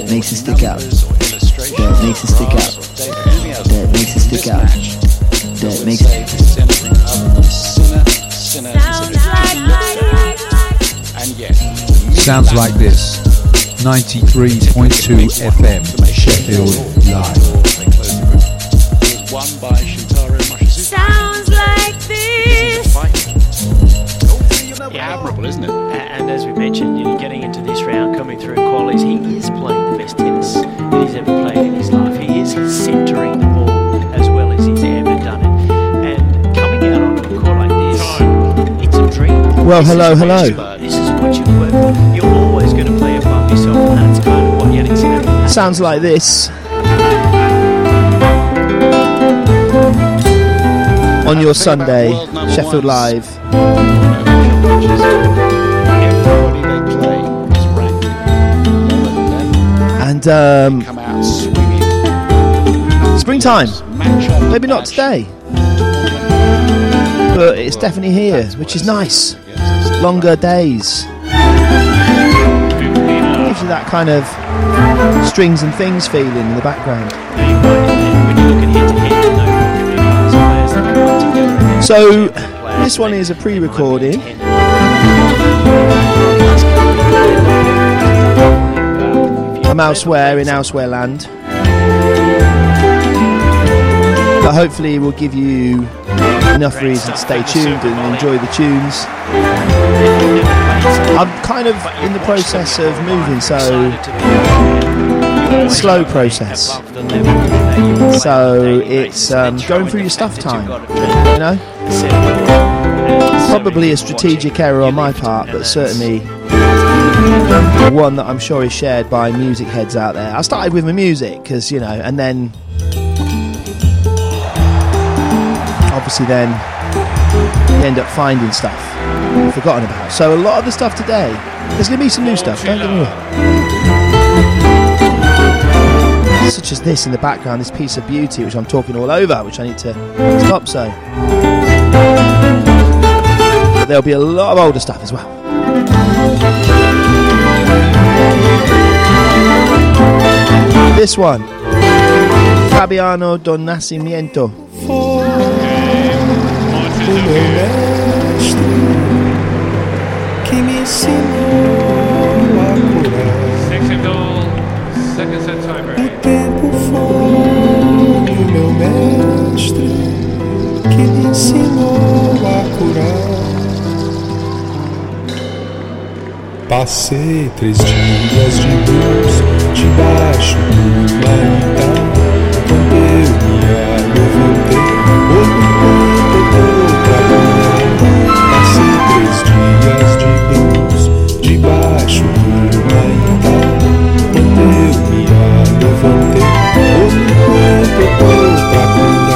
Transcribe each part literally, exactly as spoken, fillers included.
That makes it stick out. That makes it stick out. That makes it stick out. That makes it. Sounds like this. ninety-three point two F M, Sheffield Live. Sounds like this. Yeah, admirable, isn't it? And as we mentioned, you know, getting into this round, coming through in qualies, he is playing the best tennis that he's ever played in his life. He is centering the ball as well as he's ever done it. And coming out on a court like this, it's a dream. Well, this hello, hello. This is what you work for. You're always going to play above yourself, and that's kind of what Yannick Sinner. Sounds like this. On your Sunday, Sheffield Live. Everybody they play is ranked lower than them. And um, Come out swinging. springtime. Maybe not today, but it's definitely here, which is nice. Longer days. Gives you that kind of strings and things feeling in the background. So this one is a pre-recording. I'm elsewhere in elsewhere land, but hopefully we'll give you enough reason to stay tuned and enjoy the tunes. I'm kind of in the process of moving, so slow process. So it's um, going through your stuff time, you know. Probably a strategic error on my part, but certainly one that I'm sure is shared by music heads out there. I started with my music because, you know, and then obviously then you end up finding stuff you've forgotten about. So a lot of the stuff today, there's going to be some new stuff, don't get me wrong. Such as this in the background, this piece of beauty which I'm talking all over, which I need to stop so. But there'll be a lot of older stuff as well. This one, Fabiano Don Nascimento. Second set timer. O tempo foi o meu mestre que me ensinou a curar. Passei três dias de luz debaixo do lantão. Quando eu me levantei, outro corpo deu pra curar. Passei três dias de luz debaixo do lantão. Quando eu me levantei, outro corpo deu pra curar.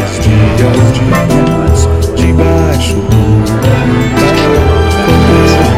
Debaixo do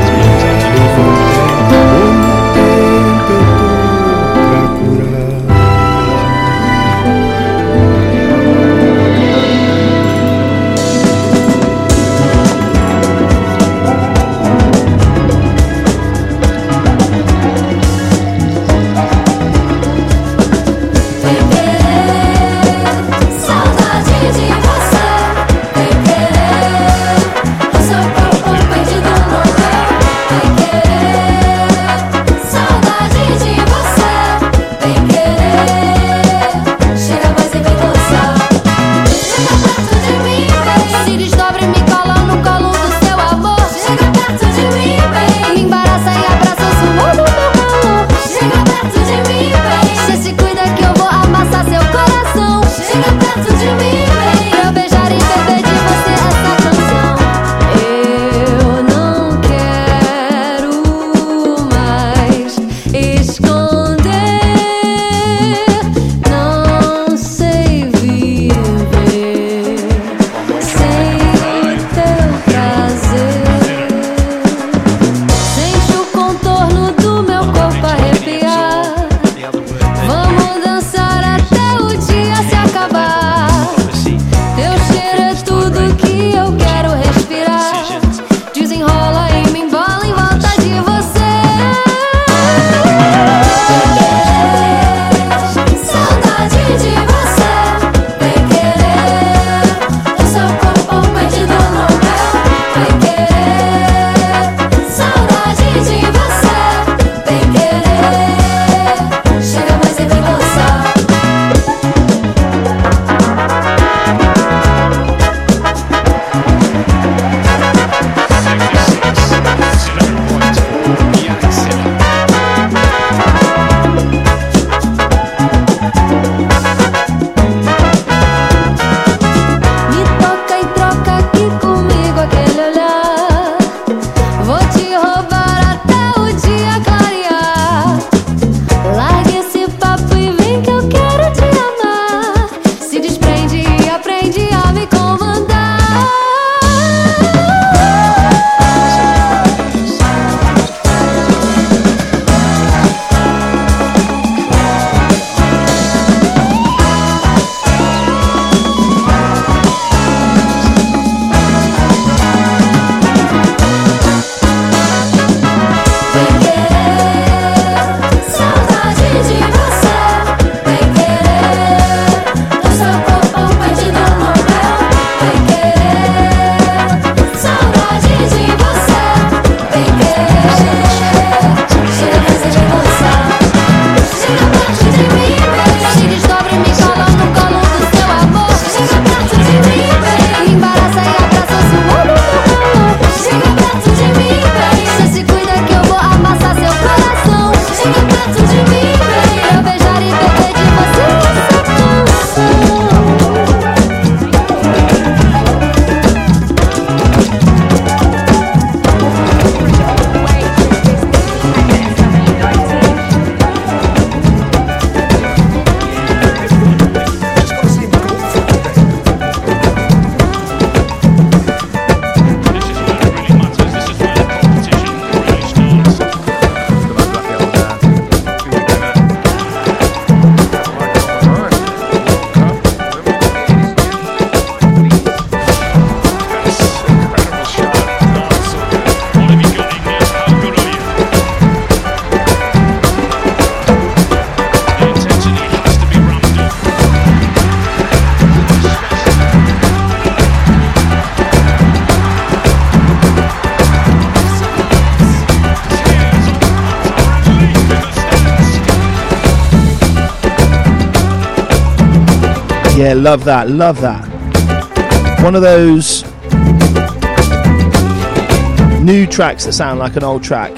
Yeah, love that, love that. One of those new tracks that sound like an old track.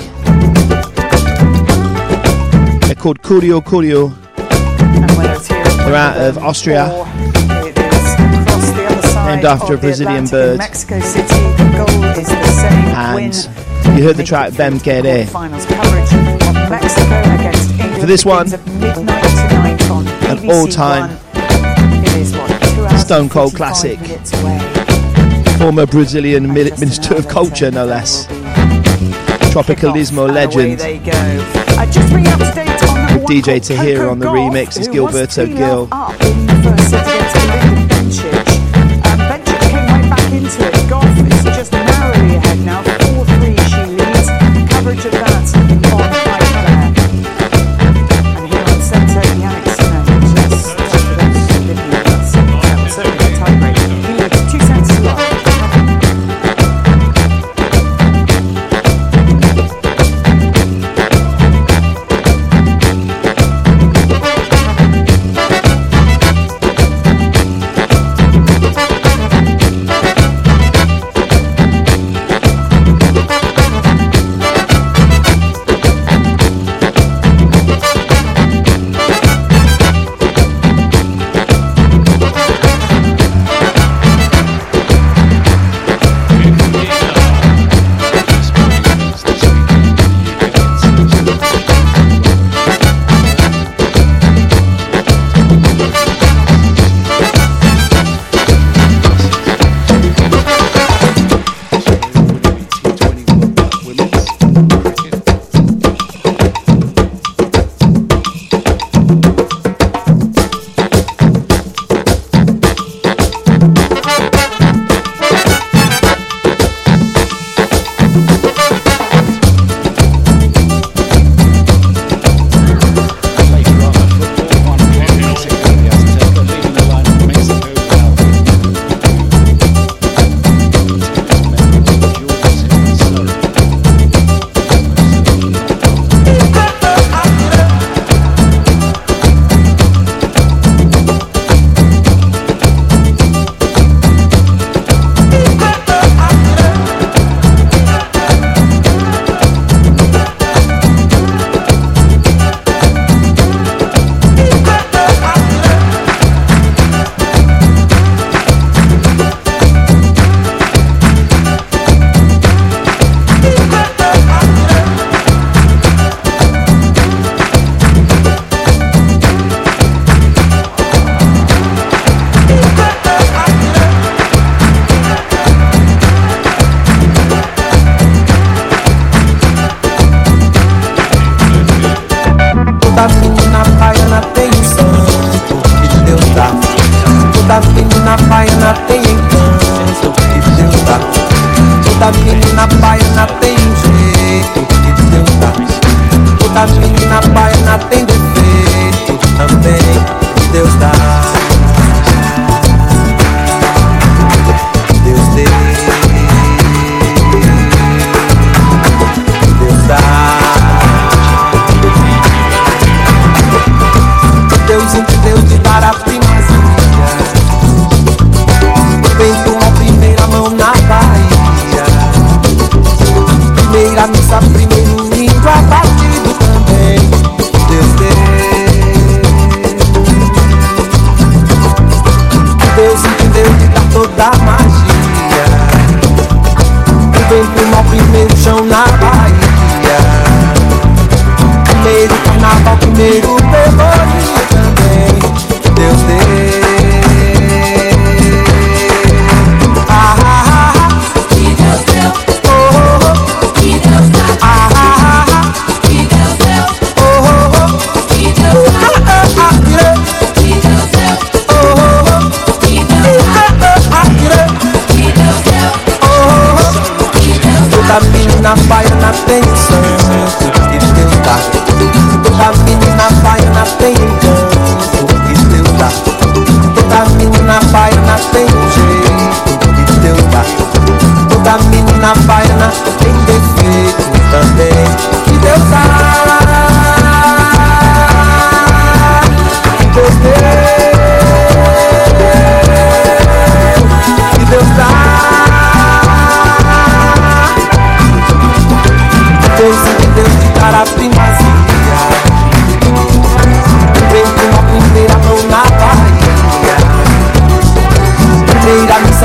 They're called Curio Curio. They're out of Austria, named after a Brazilian bird. And you heard the track Bem Querer. For this one, an all-time Stone Cold classic. Former Brazilian Minister of Culture, no less. Tropicalismo legend. With D J Tahira on the remix is Gilberto Gil. Into it. Golf is just narrowly ahead now. four three she leads. Coverage of that on iPlayer. And here on centre, Yannick Sinner just that's certainly a tie break. He leads two cents to one.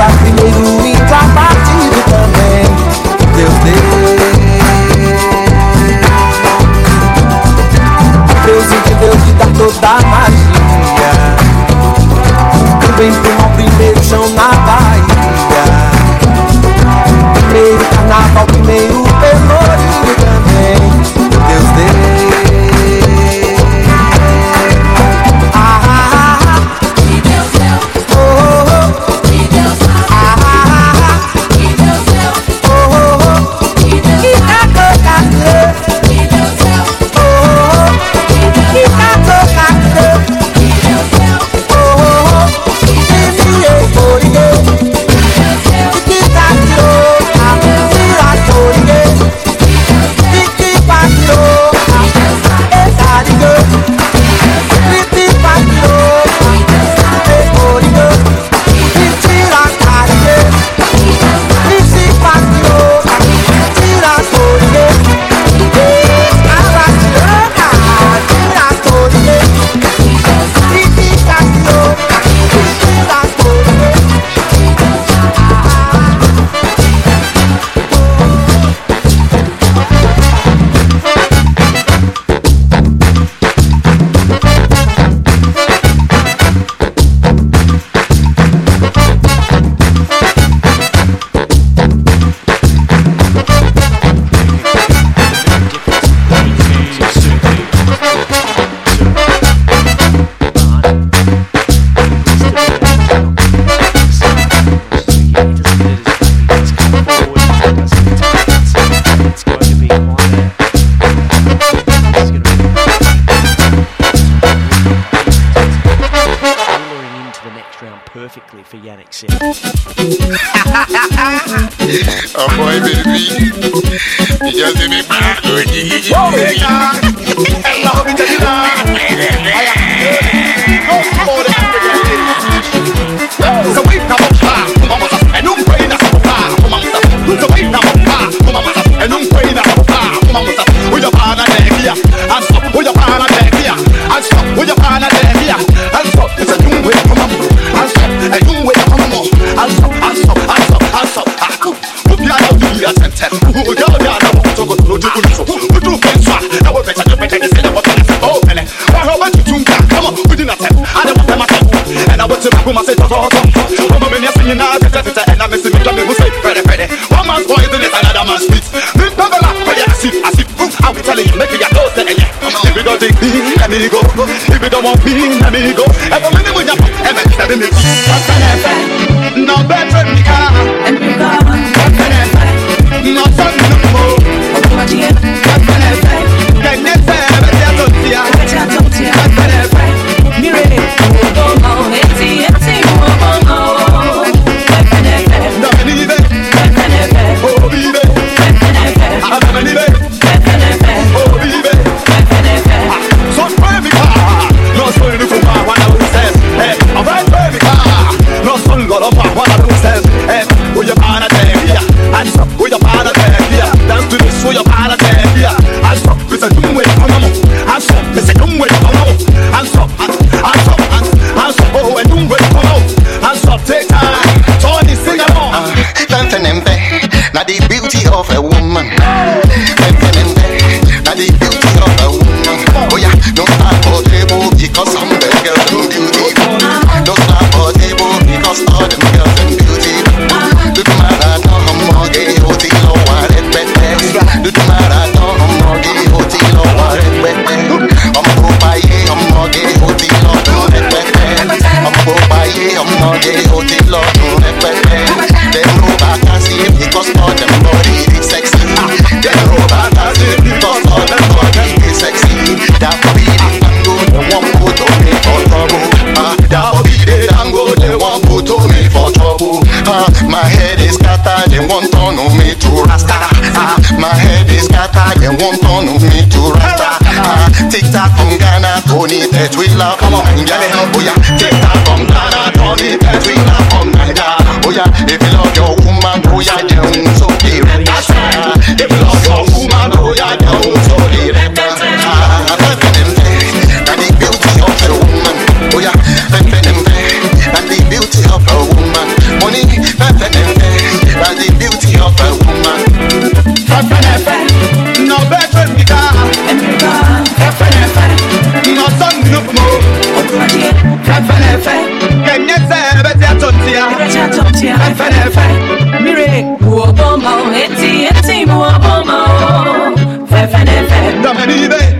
lugar primeiro e partido também. Deus deu. Deus entendeu que dá toda a magia. Também tem o primeiro chão na Bahia. Primeiro carnaval, primeiro pelourinho também. Deus deu. Oh boy, baby, you just give me back. Oh, my God. Hello, me tell you now. So we come up far, mama, and um, pray na far, mama. So we come up far, mama, and um, pray na far, mama. We your partner there here, and stop. We your partner there here, and stop. We your partner there here, and stop. It's a new way, mama, and stop. A new way, mama, and stop, and stop, and stop, and stop. Let me go. If you don't want me, let me go. Every minute when you're let me go. No better than car. And we go. No sun no more. Can you say that don't see? Don't see. Me ready. Oh oh, it's it's oh oh. No believe it. Oh believe it. I don't believe it. Oh believe it. So pray me car. No sun no more. What I will say. Hey, I'm right pray me car. No sun go up. What I will say. Hey, will you partner there here? And stop. Will you partner there here? Dance to this. Will you partner there here? And stop. It's a new way. Come on. And stop. It's a new way. Come on. And stop. And stop. And stop. Oh, a new way. Come on. And stop. Take time. Tony, sing along. Tempenempe. Now the beauty of a woman. Tempenempe. Now the beauty of a woman. Oh yeah. Don't start for table because some of the girls in beauty. Don't start for table because all them girls in beauty. Do the marathon, I'm gay, hoti, low, I let bet. Do the marathon, I'm gay, hoti, low, I let bet. I'm go by ye, I'm gay, hoti, low, I let bet. I'm go by ye, I'm gay, hoti, low, I let bet. Them no back and see because all them body is sexy. Them no back and see because all them body is sexy. That be the tango, they want put on me for trouble. Ah, that be the tango, they want put on me for trouble. Ah, my head is scattered, they want turn on me to Rasta. Ah, my head is scattered, they want turn on me to Rasta. Ah, tic tac from Ghana, Tony Tetwila from Nigeria. Oh yeah, tic tac from Ghana, Tony Tetwila from Nigeria. Oh yeah, if you love your woman, oh yeah, don't so be red. Ah, if you love your woman, oh yeah, don't so be red. Ah, and the beauty of a woman, oh yeah, and the beauty of a woman, money. Fẹ́fẹ́nẹ́fẹ́, mire, Uobomo, eti eti Uobomo, Fẹ́fẹ́nẹ́fẹ́. Dame vive.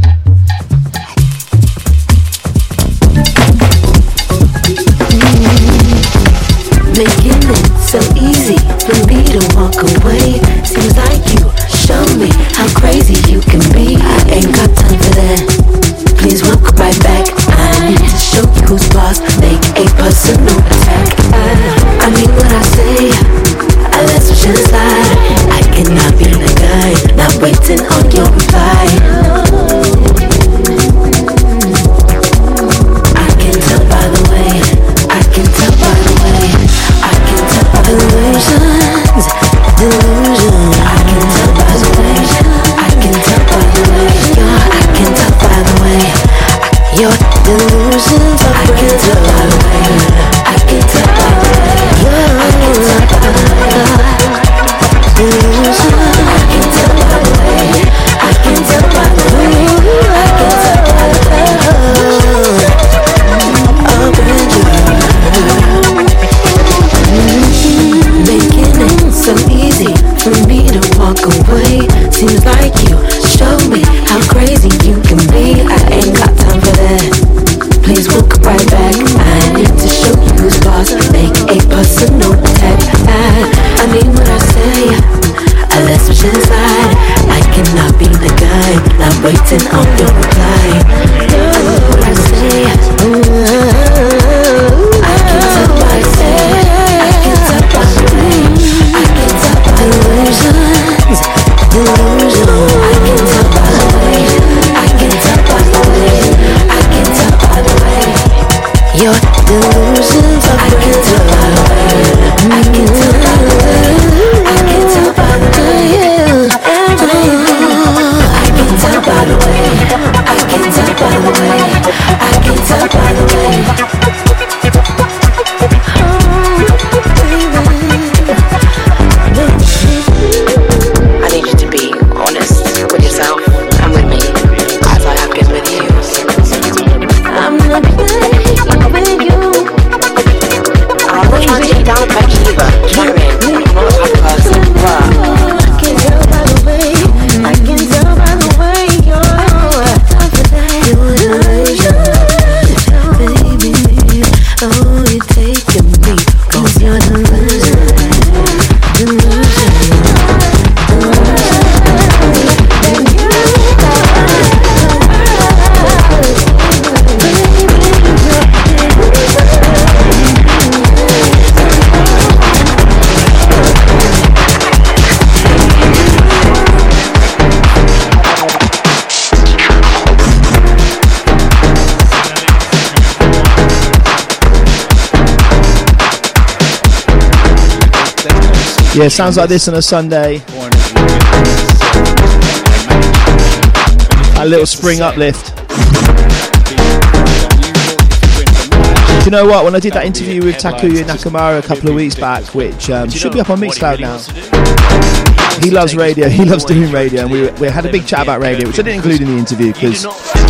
Making it so easy for me to walk away. Seems like you show me how crazy you can be. I ain't got time for that. Please walk right back. I need to show you who's boss. Make a personal attack. I, I mean what I say. I let some shit slide. I cannot be the guy not waiting on your reply. I can tell by the way. I can tell by the way. I can tell by the illusions, delusions. I can tell by the way. I can tell by the way. I can tell by the way. Your delusions are I can tell by the way. I can tell by the way. I can tell by the way. Delusions. I can tell by the way. I can tell by the way. I can tell by the way. Oh, making it so easy for me to walk away. Seems like you show me how crazy you can be. I ain't got time for that. Please walk right back. I need to show you who's boss. Make a personal attack. I, I mean what I say. I let some shit slide. I cannot be the guy not waiting on your reply. I mean what I say. I can tell what I say. I can tell by the way. I can tell by delusions, delusions. I can tell by the way. I can tell by the way. I can tell by the way. Your delusions are I can tell by the way. I can tell by the way. I can tell by the way. I can tell by the way. I can tell by the way. I can tell by the way. I need you to be honest with yourself and with me, as I have been with you. I'm not playing with you. I'm not trying to take you down a peg either. Karen, I'm not the type of person, but I can tell by the way. I can tell by the way you're time for that. You're an illusion, baby. Oh, you're taking me 'cause you're an illusion, illusion. Yeah, sounds like this on a Sunday. A little spring uplift. Do you know what? When I did that interview with Takuya Nakamura a couple of weeks back, which um, should be up on Mixcloud now. He loves radio, he loves doing radio, and we, we had a big chat about radio, which I didn't include in the interview because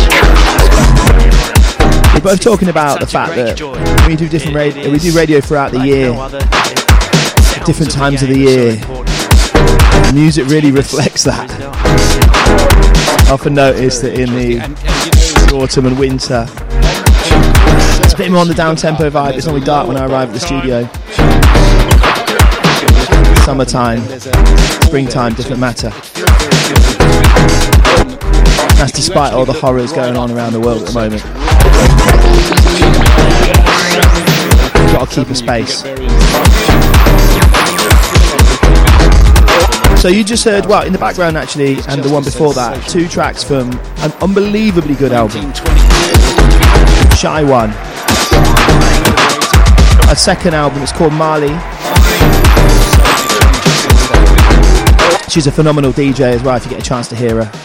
we're both talking about the fact that we do different radio, we do radio throughout the year, at different times of the year. The music really reflects that. I often notice that in the autumn and winter, it's a bit more on the down-tempo vibe. It's normally dark when I arrive at the studio. Summertime, springtime, different matter. That's despite all the horrors going on around the world at the moment. You've got to keep a space. So you just heard, well, in the background actually, and the one before that, two tracks from an unbelievably good album. Shy One. A second album, it's called Mali. She's a phenomenal D J as well, if you get a chance to hear her.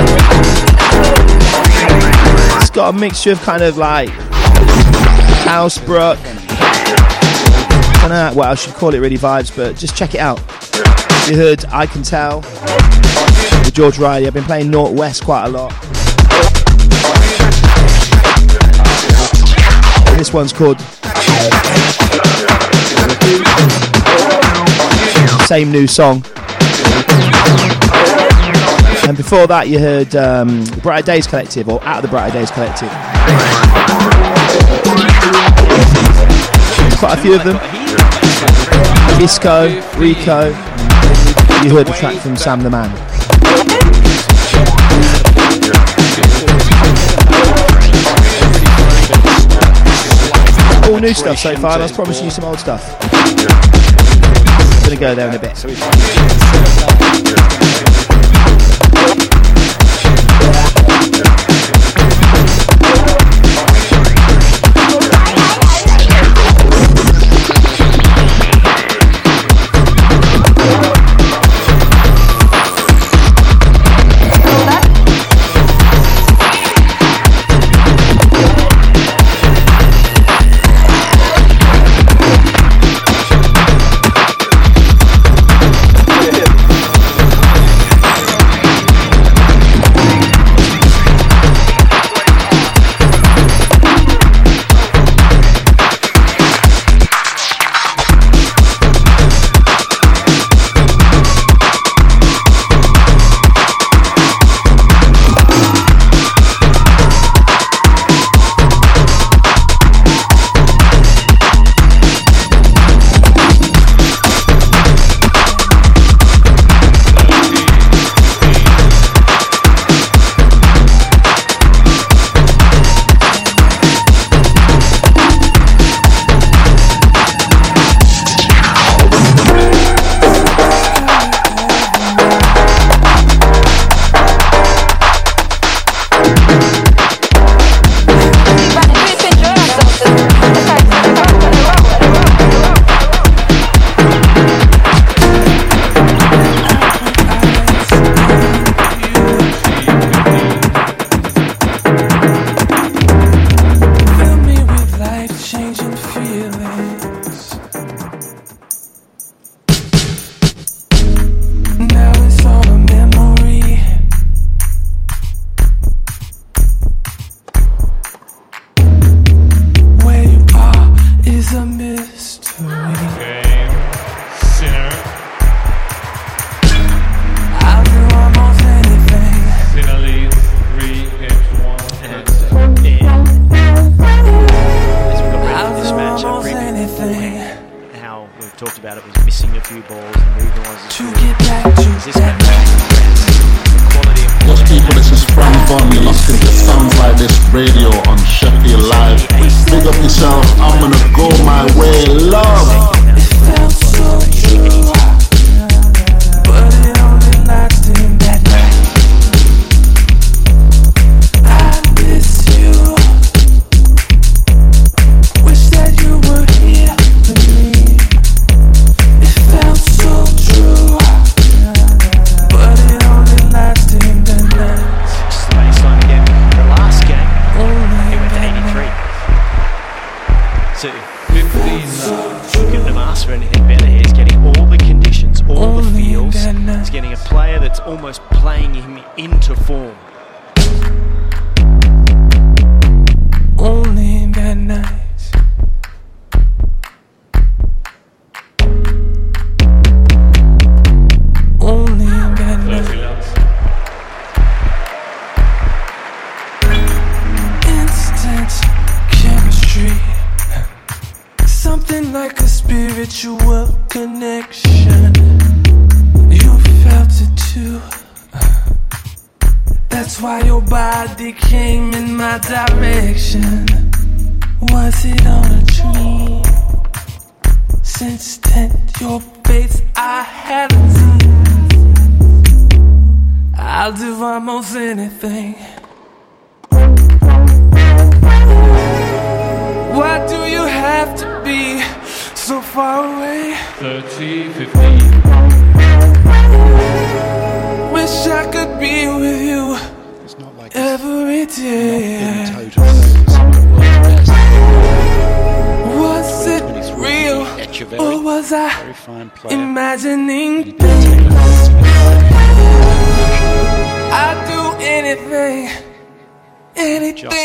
It's got a mixture of kind of like house brook. I don't know what else you'd call it, really vibes, but just check it out. You heard I Can Tell with George Riley. I've been playing Northwest quite a lot. And this one's called Same new song. And before that you heard um, the Brighter Days Collective, or Out of the Brighter Days Collective. Quite a few of them. Isco, Rico. You heard the track from Sam the Man. All new stuff so far, and I was promising you some old stuff. I'm going to go there in a bit.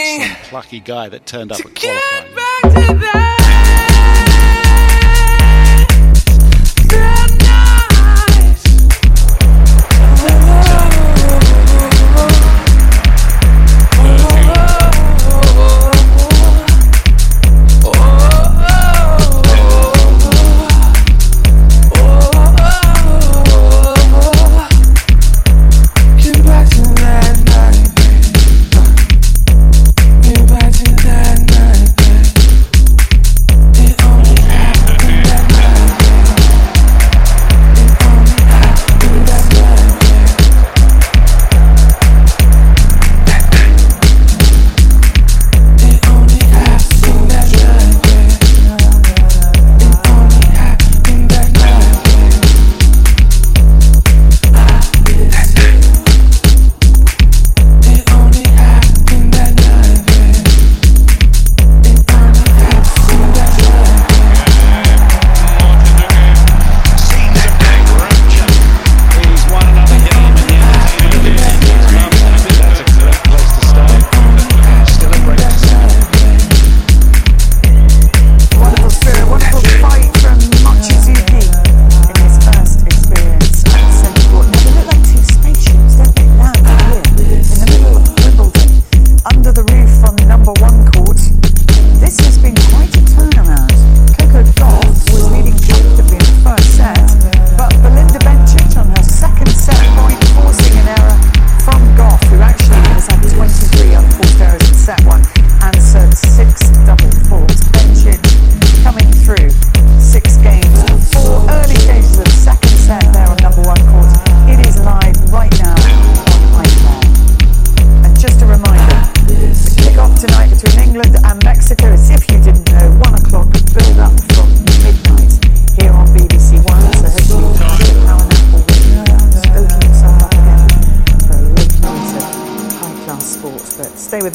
Lucky guy that turned up at qualifying.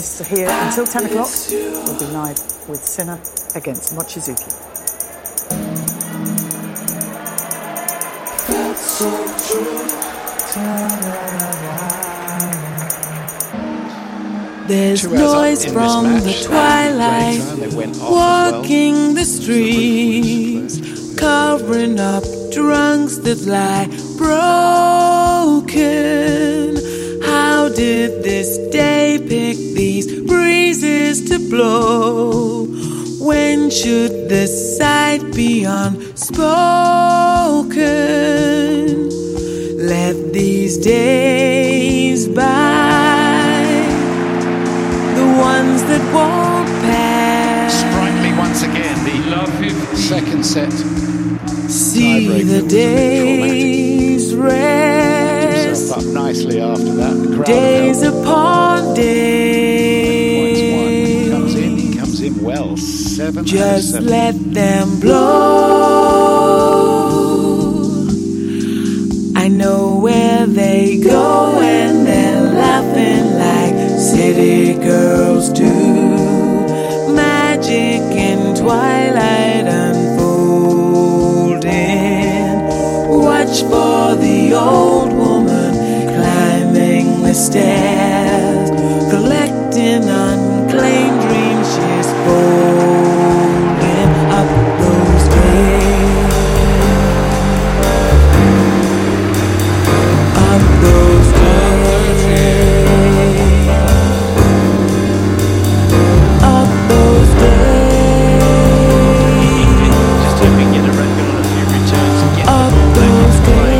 is here until ten o'clock. We'll be live with Sinner against Mochizuki. That's so true. There's noise from the twilight, walking the streets, covering up drunks that lie broken. How did this day pick these breezes to blow? When should the sight be unspoken? Let these days by, the ones that won't pass. Sprightly once again, the love him second set. See the days rest. Up nicely after that. The crowd days upon days. He comes in, he comes in well. Seven. Just seven. let them blow. I know where they go and they're laughing like city girls do. Magic in twilight unfolding. Watch for the old woman climbing the stairs, collecting unclaimed dreams she's folding up those days, up those days, up those days. Just hoping to get a record on a few returns and get up those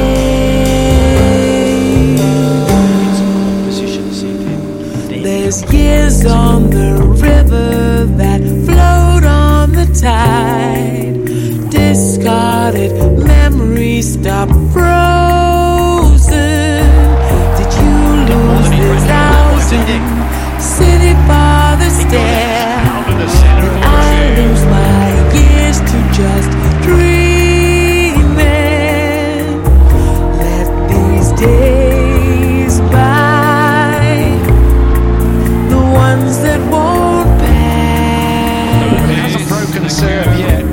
days. There's years on the river that float on the tide. Discarded memories stop frozen. Did you lose this thousand city by the stair? Did I lose my years to just dreaming? Let these days by, the ones that won't pass. Hasn't broken a serve yet.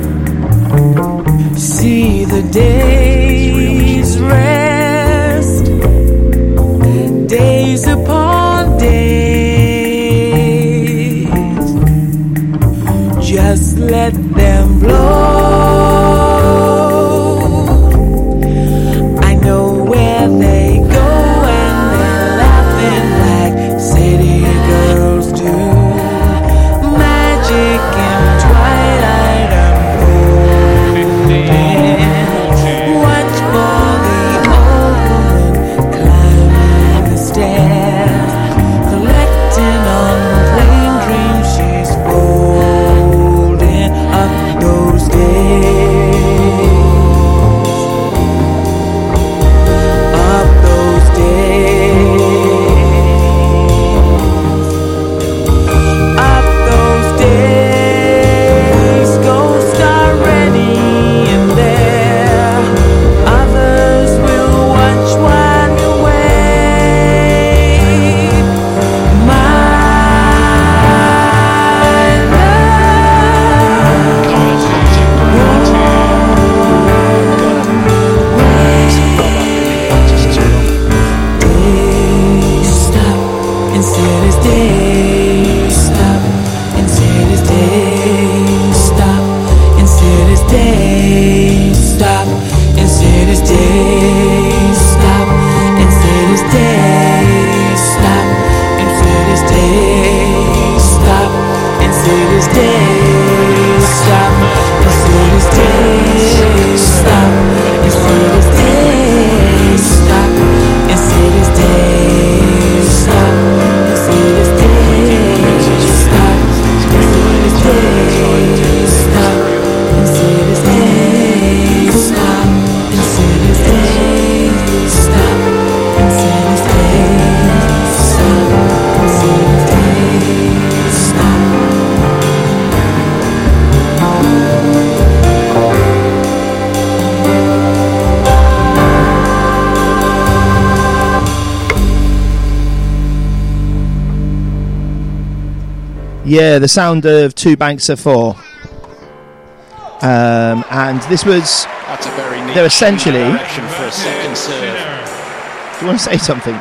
See the days rest, days upon days. Just let them blow. I know where they go and they're laughing like city girls do. Magic in twilight unfolding. Watch for the old woman climbing the stairs, collecting unclaimed dreams she's folding up Yeah, the sound of Two Banks of Four. Um, and this was... That's a very neat they're essentially... direction for a second serve. Do you want to say something?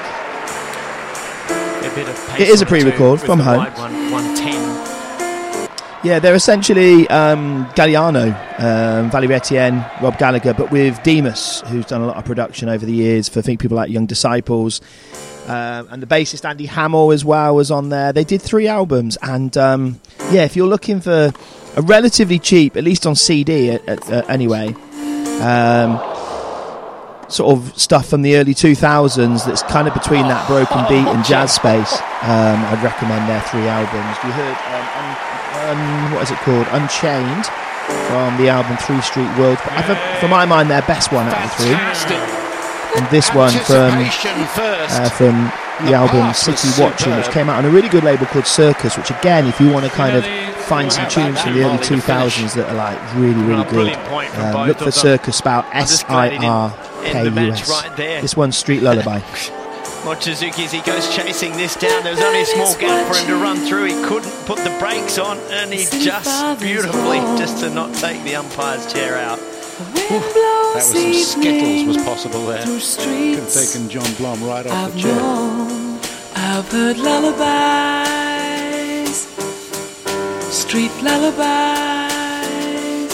A bit of pace It is a on pre-record too, from with the home. wide one, one ten. Yeah, they're essentially um, Galliano, um, Valerie Etienne, Rob Gallagher, but with Demas, who's done a lot of production over the years for I think people like Young Disciples. Um, and the bassist Andy Hamill as well was on there. They did three albums, and um, yeah, if you're looking for a relatively cheap, at least on C D uh, uh, anyway, um, sort of stuff from the early two thousands that's kind of between that broken beat and jazz space, um, I'd recommend their three albums. You heard um, un, un, what is it called, Unchained, from the album Three Street World. But for, for my mind, their best one out of the three. And this one from uh, from the album City Watching, which came out on a really good label called Circus, which again, if you want to kind of find some tunes from the early two thousands that are like really, really good, um, look for Circus, spelled S I R K U S. This one's Street Lullaby. Mochizuki, as he goes chasing this down, there was only a small gap for him to run through. He couldn't put the brakes on, and he just beautifully, just to not take the umpire's chair out. Oof, that was some skittles was possible there. Could have taken John Blom right off I've the chair. known, I've heard lullabies, street lullabies,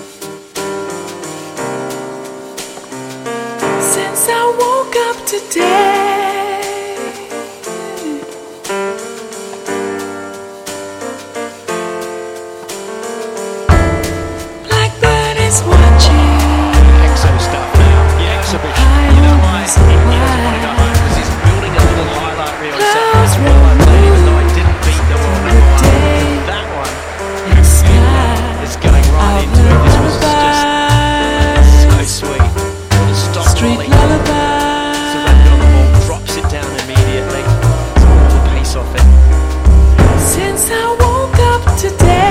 since I woke up today. Blackbird is watching. Exo stuff now. The exhibition. You know why? He, he doesn't want to go home because he's building a little highlight reel. So even though I didn't beat the world number one, that one is going right into it. This was just so sweet. Little stop volley. Surrendered on the ball, drops it down immediately. The pace off it. Since I woke up today.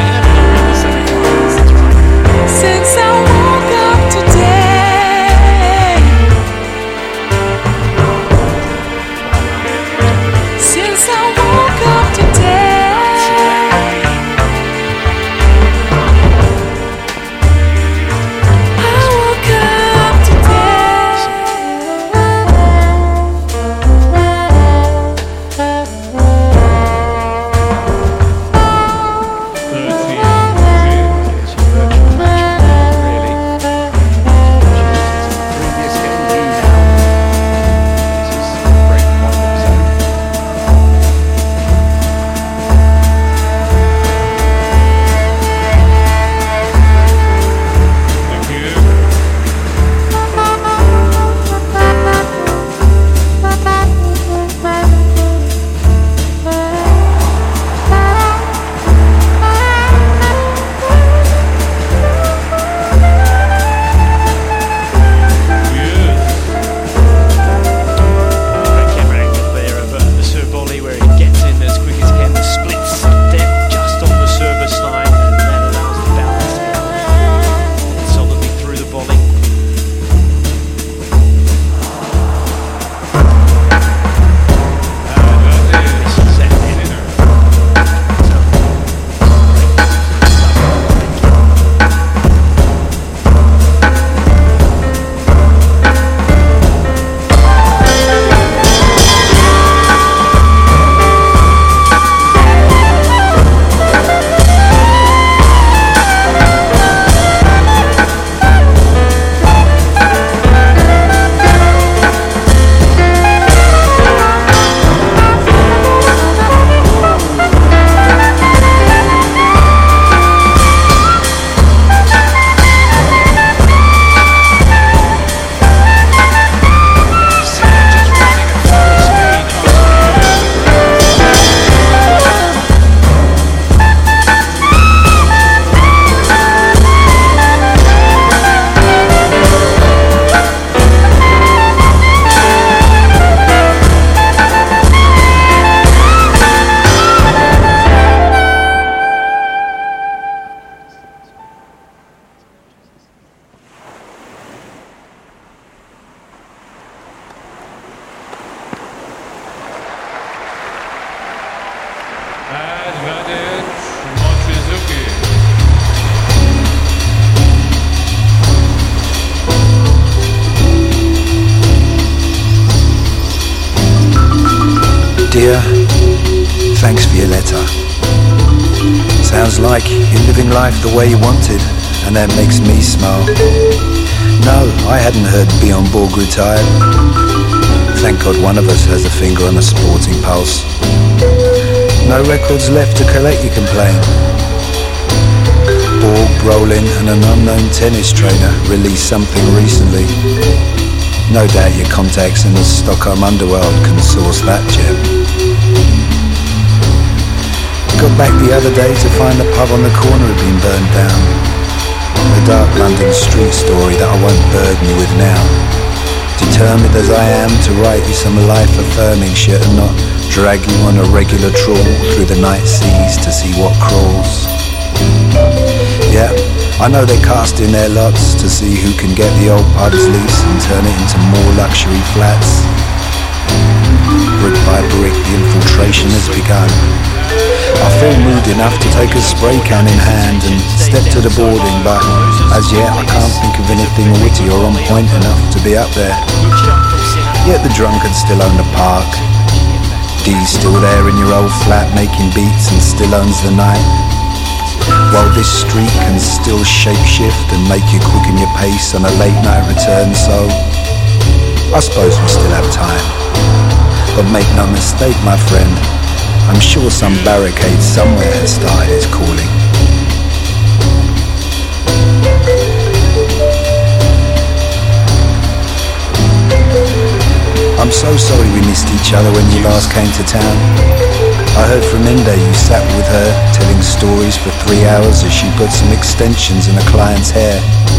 Since I woke up today. Dear, thanks for your letter. Sounds like you're living life the way you wanted, and that makes me smile. No, I hadn't heard Bjorn Borg retired. Thank God one of us has a finger on the sporting pulse. No records left to collect, you complain. Borg, Brolin and an unknown tennis trainer released something recently. No doubt your contacts in the Stockholm underworld can source that gem. Got back the other day to find the pub on the corner had been burned down. A dark London street story that I won't burden you with now. Determined as I am to write you some life-affirming shit and not drag you on a regular trawl through the night seas to see what crawls. Yeah, I know they're casting their lots to see who can get the old pubs loose and turn it into more luxury flats. Brick by brick, the infiltration has begun. I feel moved enough to take a spray can in hand and step to the boarding, but as yet I can't think of anything witty or on point enough to be up there. Yet the drunkards still own the park. Dee's still there in your old flat making beats and still owns the night. While this street can still shapeshift and make you quicken your pace on a late night return, so I suppose we still have time. But make no mistake, my friend, I'm sure some barricade somewhere has started its calling. I'm so sorry we missed each other when you last came to town. I heard from Inde you sat with her telling stories for three hours as she put some extensions in a client's hair.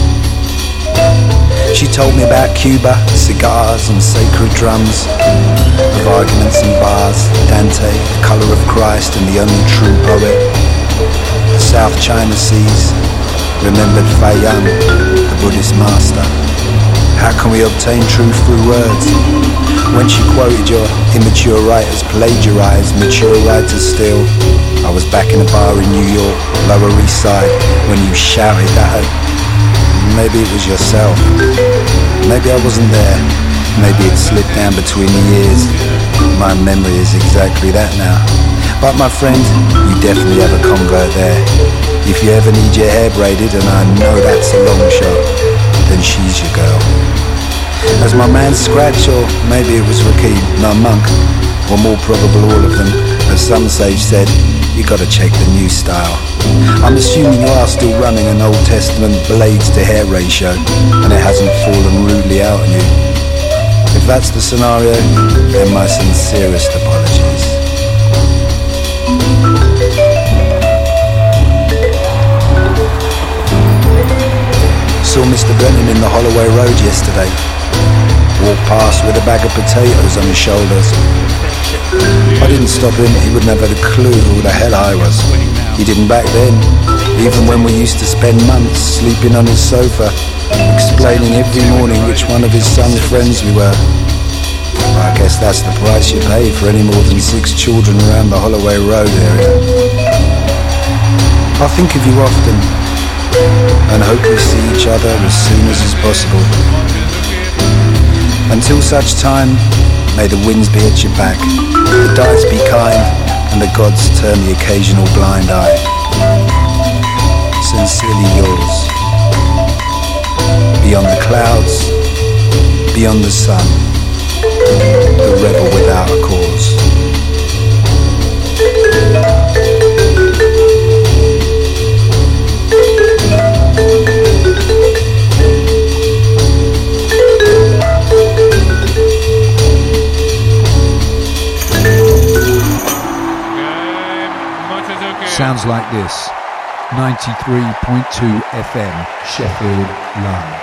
She told me about Cuba, cigars and sacred drums, of arguments in bars, Dante, the colour of Christ and the only true poet, the South China Seas, remembered Faiyang, the Buddhist master. How can we obtain truth through words? When she quoted your immature writers plagiarise mature writers still, I was back in a bar in New York, Lower East Side, when you shouted at her. Maybe it was yourself. Maybe I wasn't there. Maybe it slipped down between the years. My memory is exactly that now. But my friend, you definitely have a convert there. If you ever need your hair braided, and I know that's a long shot, then she's your girl. As my man Scratch, or maybe it was Rakim, no Monk, or more probable all of them, as some sage said, you gotta check the new style. I'm assuming you are still running an Old Testament blades to hair ratio, and it hasn't fallen rudely out on you. If that's the scenario, then my sincerest apologies. Saw Mister Brennan in the Holloway Road yesterday. Walked past with a bag of potatoes on his shoulders. I didn't stop him, he wouldn't have had a clue who the hell I was. He didn't back then, even when we used to spend months sleeping on his sofa, explaining every morning which one of his son's friends we were. I guess that's the price you pay for any more than six children around the Holloway Road area. I think of you often, and hope we see each other as soon as is possible. Until such time, may the winds be at your back, the dice be kind, and the gods turn the occasional blind eye. Sincerely yours. Beyond the clouds, beyond the sun, the rebel without a cause. Sounds like this. ninety-three point two F M, Sheffield Live.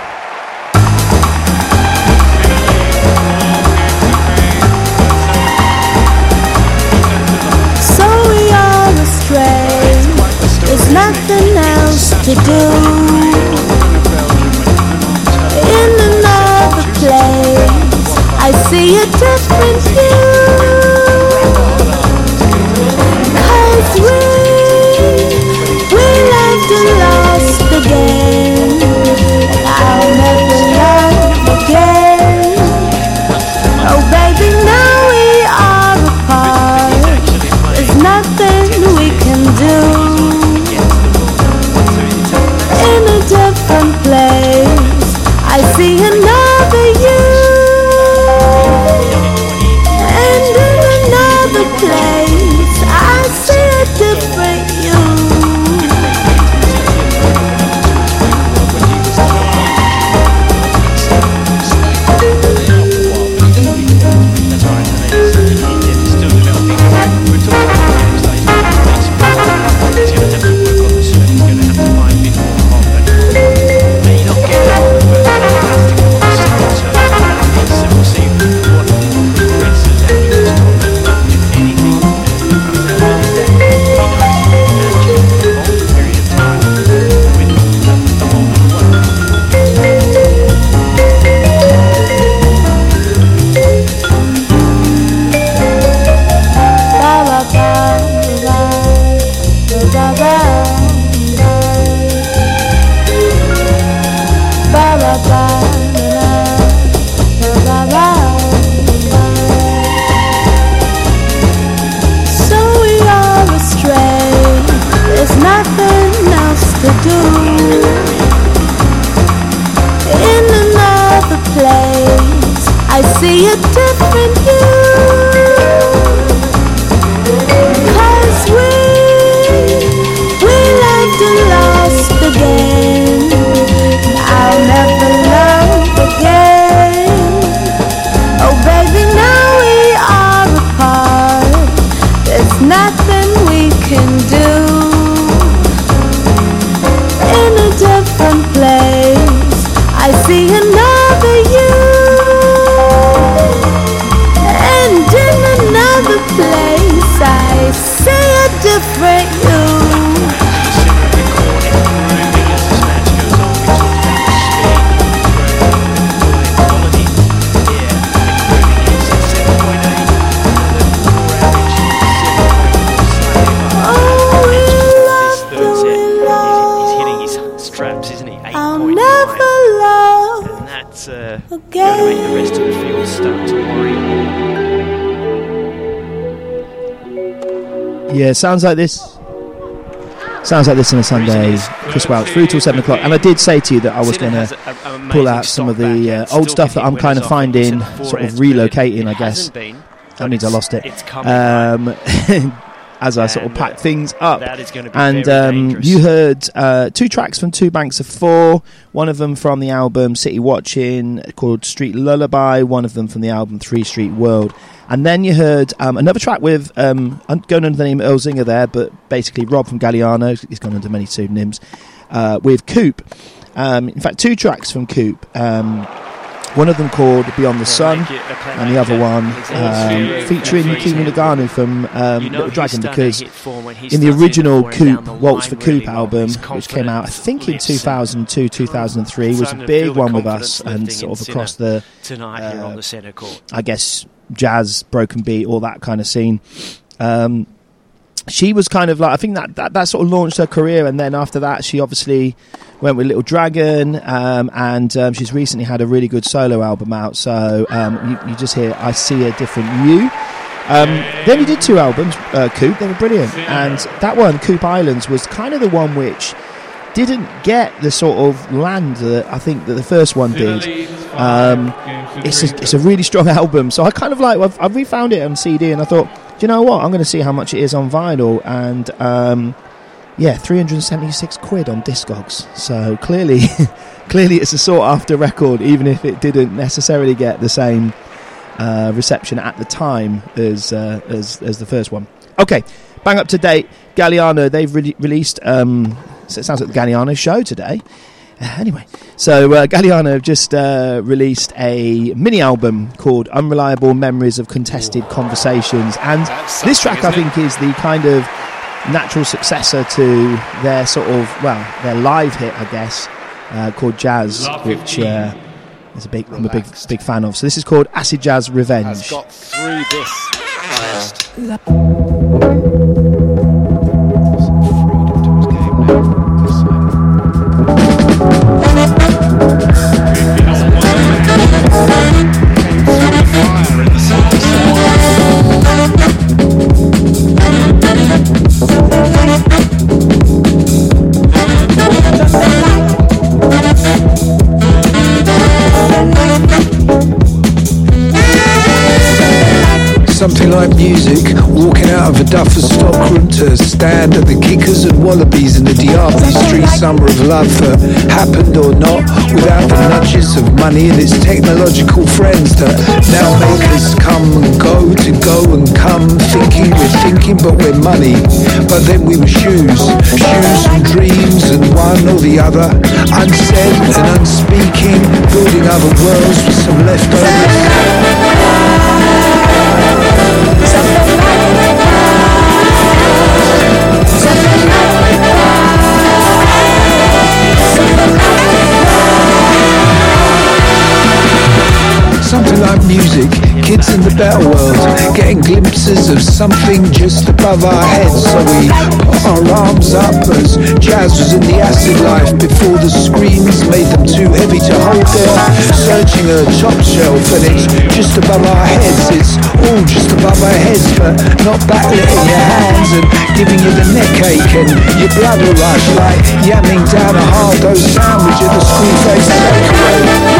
So we are astray. There's nothing else to do. In another place, I see a different view. 'Cause we, we loved and lost again. I'll never love again. Oh baby, now we are apart. There's nothing we can do. In a different place, I see another you. And in another place, I see a different you. See a different you. 'Cause we, we loved and lost again. I'll never love again. Oh baby, now we are apart. There's nothing we can do. In a different place, I see another you. Place I see a different you. Oh, we love, he's hitting his straps, isn't he? I'll never love and that's uh, again. going to make the rest of the field start to worry. Yeah, sounds like this. Sounds like this on a Sunday. Chris Welch through till seven o'clock. And I did say to you that I was going to pull out some of the uh, old stuff that I'm kind of finding, sort of relocating, I guess. That means I lost it. Um, as I sort of pack things up. And um, you heard uh, two tracks from Two Banks of Four. One of them from the album City Watching called Street Lullaby. One of them from the album Three Street World. And then you heard um, another track with, um, going under the name of Earl Zinger there, but basically Rob from Galliano, he's gone under many pseudonyms, uh, with Coop. Um, in fact, two tracks from Coop. Um, one of them called Beyond the Sun, and the other one um, featuring Kimi Nagano from um, Little Dragon, because in the original Coop, Waltz for Coop album, which came out I think in two thousand two, two thousand three, was a big one with us, and sort of across the, uh, I guess, jazz, broken beat, all that kind of scene. Um, she was kind of like, I think that, that that sort of launched her career, and then after that she obviously went with Little Dragon, um, and um, she's recently had a really good solo album out, so um, you, you just hear I See a Different You. Um, then he did two albums, uh, Coop, they were brilliant, and that one, Coop Islands, was kind of the one which didn't get the sort of land that I think that the first one did. Um, it's, a, it's a really strong album, so I kind of like, I've, I've refound it on C D, and I thought, do you know what, I'm going to see how much it is on vinyl, and um, yeah, three hundred seventy-six quid on Discogs, so clearly clearly it's a sought after record, even if it didn't necessarily get the same uh, reception at the time as, uh, as as the first one. Okay, bang up to date, Galliano, they've re- released um, so it sounds like the Galliano show today. Uh, anyway, so uh, Galliano have just uh, released a mini album called Unreliable Memories of Contested Conversations, and this track I think is the kind of natural successor to their sort of, well, their live hit, I guess, uh, called Jazz, which uh, is a big, I'm a big, big fan of. So this is called Acid Jazz Revenge. Has got through this first. Something like music, walking out of a Duffer stockroom to stand at the Kickers and Wallabies in the Diablo Street summer of love that happened or not, without the nudges of money and its technological friends that now make us come and go, to go and come, thinking we're thinking but we're money. But then we were shoes, shoes and dreams and one or the other, unsaid and unspeaking, building other worlds with some leftovers. Something like music, kids in the better world, getting glimpses of something just above our heads. So we put our arms up as jazz was in the acid life before the screens made them too heavy to hold there. Searching a top shelf and it's just above our heads. It's all just above our heads, but not backlit in your hands and giving you the neck ache and your blood will rush like yamming down a hard-dough sandwich at the screw-face takeaway.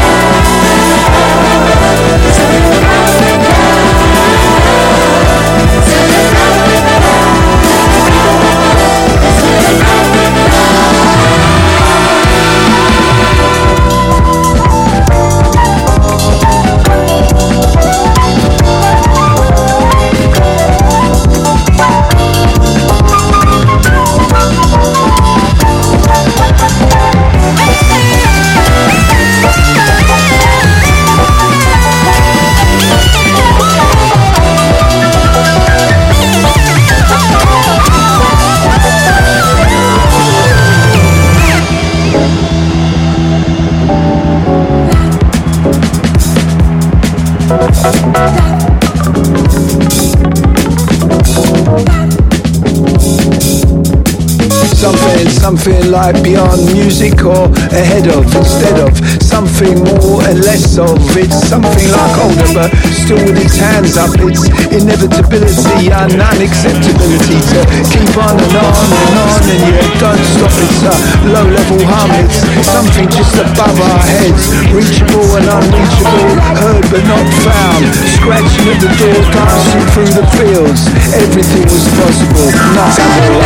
Something, something like beyond music or ahead of, instead of something more and less of. It's something like older but still with its hands up. It's inevitability and unacceptability to keep on and on and on and you don't stop. It's a low level hum. It's something just above our heads, reachable and unreachable, heard but not found. Scratching at the door, dancing through the fields. Everything was possible, nothing more